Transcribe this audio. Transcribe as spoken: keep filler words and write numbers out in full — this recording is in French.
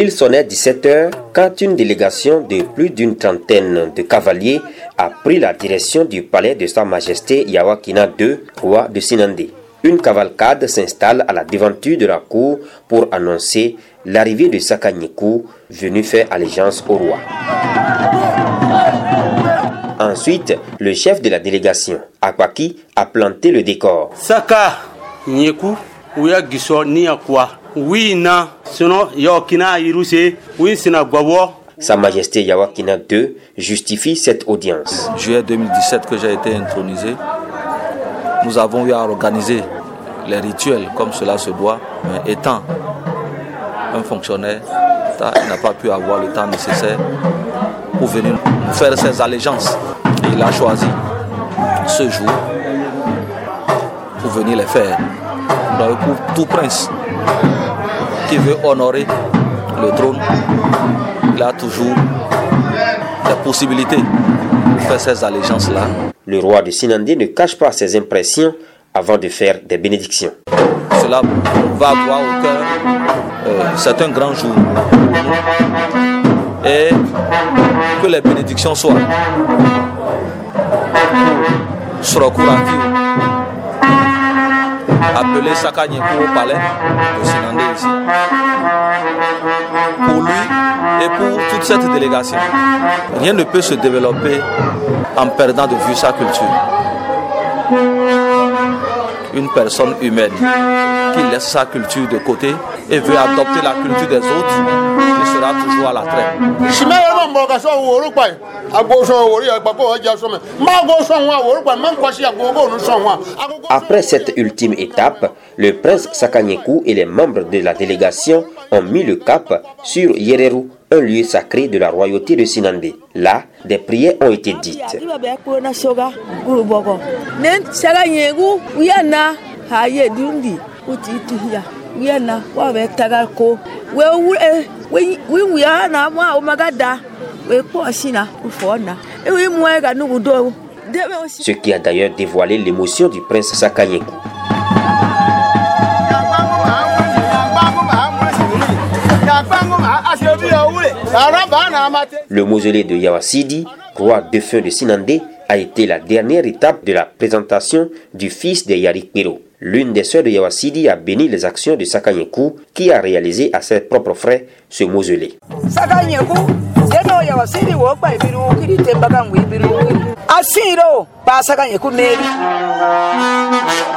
Il sonnait dix-sept heures quand une délégation de plus d'une trentaine de cavaliers a pris la direction du palais de Sa Majesté Yawakina deux, roi de Sinandé. Une cavalcade s'installe à la devanture de la cour pour annoncer l'arrivée de Saka Gnékou, venu faire allégeance au roi. Ensuite, le chef de la délégation, Akwaki, a planté le décor. Saka Gnékou, ouya giso niya kwa. Oui, non, sinon Yawakina Iruse, oui, sina gwawo. Sa Majesté Yawakina deux justifie cette audience. Juillet deux mille dix-sept que j'ai été intronisé, nous avons eu à organiser les rituels comme cela se doit, mais étant un fonctionnaire, il n'a pas pu avoir le temps nécessaire pour venir nous faire ses allégeances. Et il a choisi ce jour pour venir les faire. Donc pour tout prince qui veut honorer le trône, il a toujours des possibilités pour faire ces allégeances-là. Le roi de Sinandé ne cache pas ses impressions avant de faire des bénédictions. Cela va avoir au cœur, euh, c'est un grand jour pour nous, et que les bénédictions soient Srokouraki, appelé Saka Gnékou au palais de Sinandé ici, pour lui et pour toute cette délégation. Rien ne peut se développer en perdant de vue sa culture. Une personne humaine qui laisse sa culture de côté et veut adopter la culture des autres, il sera toujours à la traîne. Après cette ultime étape, le prince Saka Gnékou et les membres de la délégation ont mis le cap sur Yereru, un lieu sacré de la royauté de Sinandé. Là, des prières ont été dites. Ce qui a d'ailleurs dévoilé l'émotion du prince Saka Gnékou. Le mausolée de Yawasidi, roi défunt de Sinandé, a été la dernière étape de la présentation du fils de Yarikpiro. L'une des sœurs de Yawasidi a béni les actions de Saka Gnékou, qui a réalisé à ses propres frais ce mausolée. Asiro, pasa Saka Gnékou.